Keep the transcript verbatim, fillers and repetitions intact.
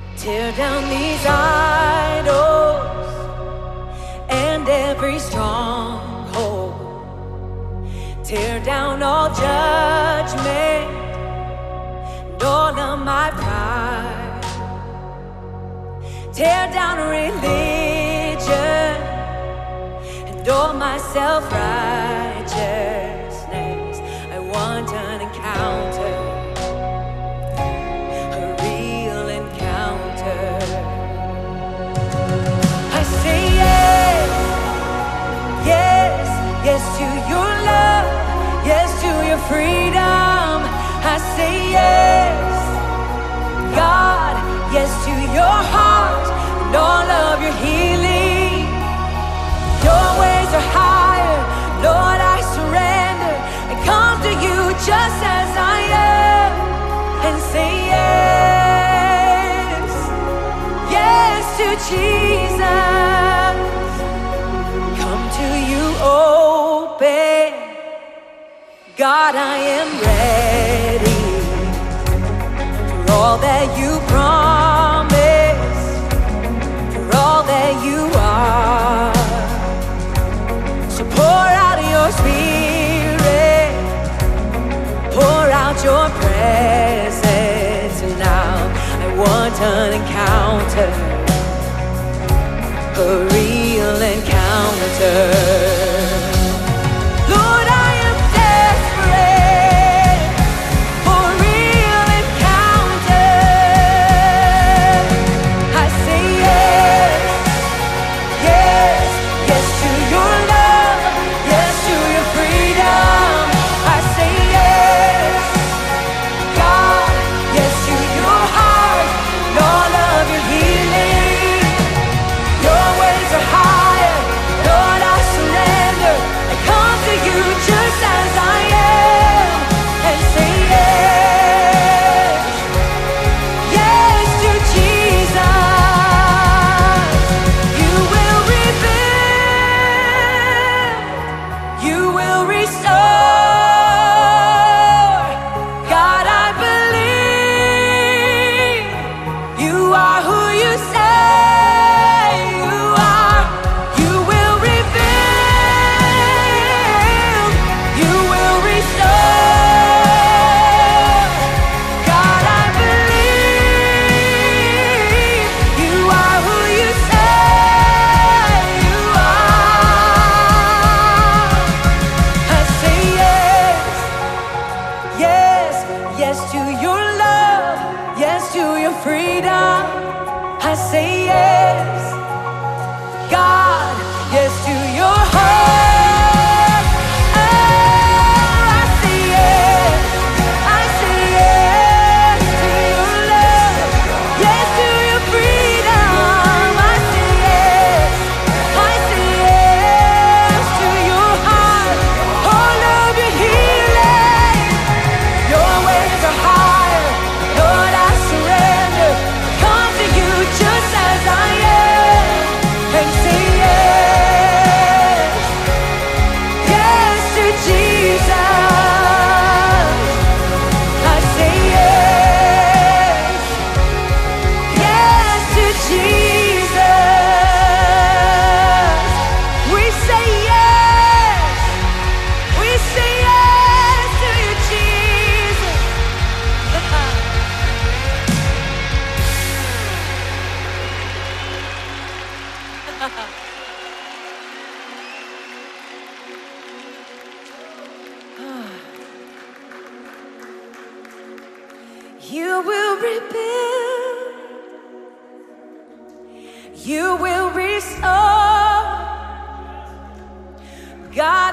Tear down these idols and every stronghold. Tear down all judgment and all of my pride. Tear down religion and all my self-righteousness. I want an encounter, a real encounter. I say yes, yes, yes to your love, yes to your freedom. I say yes, God, yes to your heart and all of your healing. Your ways are higher, Lord, I surrender and come to you just as I am and say yes, yes to Jesus. Come to you open, God, I am ready for all that you promise, for all that you are. So pour out your spirit, pour out your presence. And now I want an encounter, a real encounter. Lord, I am desperate for a real encounter. I say yes, yes, yes to your love, yes to your freedom. I say yes, God, yes to your heart and all of your healing. Your ways are higher, Lord, I surrender. I come to you just as I am and say yes, yes to Jesus. You will rebuild, you will restore. God, I believe you are who you say you are. You will rebuild, you will restore. God, I believe you are who you say you are. I say yes, yes, yes to your love, yes to your freedom. I say yes, God, yes to your heart. Oh, I say yes, I say yes to your love, yes to your freedom. I say yes, I say yes to your heart, all of your healing. Your ways are higher, Lord, I surrender. Come to you just as I am and say yes, yes to Jesus. I say yes, yes to Jesus. We say yes, we say yes to you, Jesus. You will rebuild, you will restore. God,